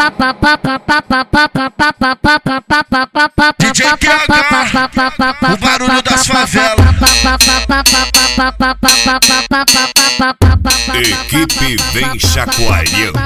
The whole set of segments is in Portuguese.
DJ QH, o barulho das favelas. Equipe vem chacoalhando.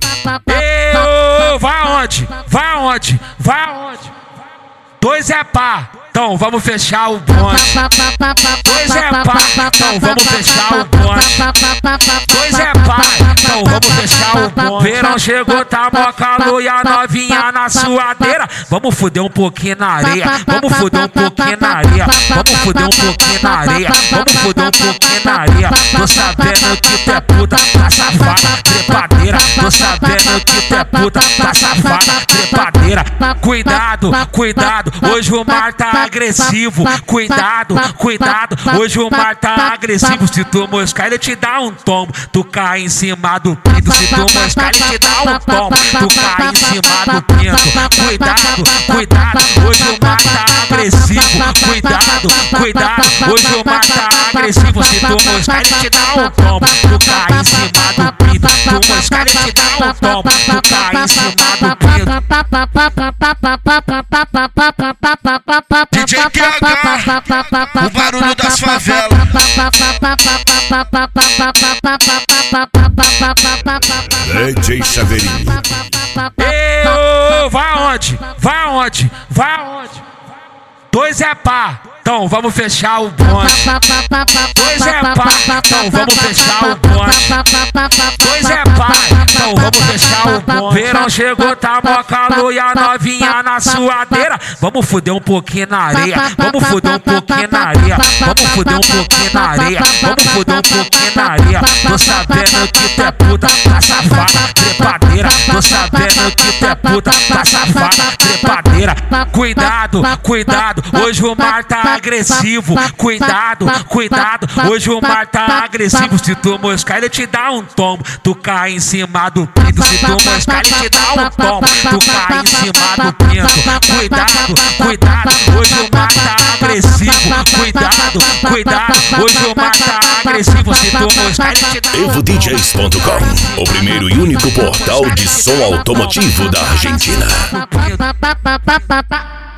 Vai aonde? Vai aonde? Vai aonde? Dois é pá, então vamos fechar o bonde. Dois é pá, então vamos fechar o bonde. Dois é pá, então vamos fechar o bonde. Verão chegou, tá mó calor e a novinha na suadeira. Vamos fuder um pouquinho na areia. Vamos fuder um pouquinho na areia. Vamos fuder um pouquinho na areia. Vamos fuder um pouquinho na areia. Tô sabendo que tu é puta, tá safada, trepadeira. Tô sabendo que tu é puta, tá safada, trepadeira. Cuidado, cuidado, hoje o mar tá agressivo. Cuidado, cuidado, hoje o mar tá agressivo. Se tu moscar, ele te dá um tombo. Tu cai em cima do pinto. Se tu moscar, ele te dá um tombo. Tu cai em cima do pinto. Cuidado, cuidado, hoje o mar tá agressivo. Cuidado, cuidado, hoje o mar tá agressivo. Se tu moscar, ele te dá um tombo. Tu cai em cima do pinto. Tu moscar, ele te dá um tombo. Tu cai em cima do pinto. DJ QH, o barulho das favelas. DJ Chaveirinho. Vai aonde? Vai aonde? Vai aonde? Dois é pá, então vamos fechar o bonde. Dois é pá, então vamos fechar o bonde. Dois é pá, então vamos fechar o bonde. Verão chegou, tá mó calor e a novinha na suadeira. Vamos fuder um pouquinho na areia. Vamos fuder um pouquinho na areia. Vamos fuder um pouquinho na areia. Vamos fuder um pouquinho na areia. Tô sabendo que tu é puta, tá safada, trepadeira. Tô sabendo que tu é puta, tá safada, trepadeira. Cuidado, cuidado, hoje o mar tá agressivo. Cuidado, cuidado, hoje o mar tá agressivo. Se tu moscar, ele te dá um tombo. Tu cai em cima do pinto. Se tu moscar, ele te dá um tombo. Tu cai em cima do pinto. Cuidado, cuidado, hoje o mar tá agressivo. Cuidado, cuidado, hoje o mar tá agressivo. Se tu moscar, ele te dá um tombo. EvoDJs.com, o primeiro e único portal de som automotivo da Argentina.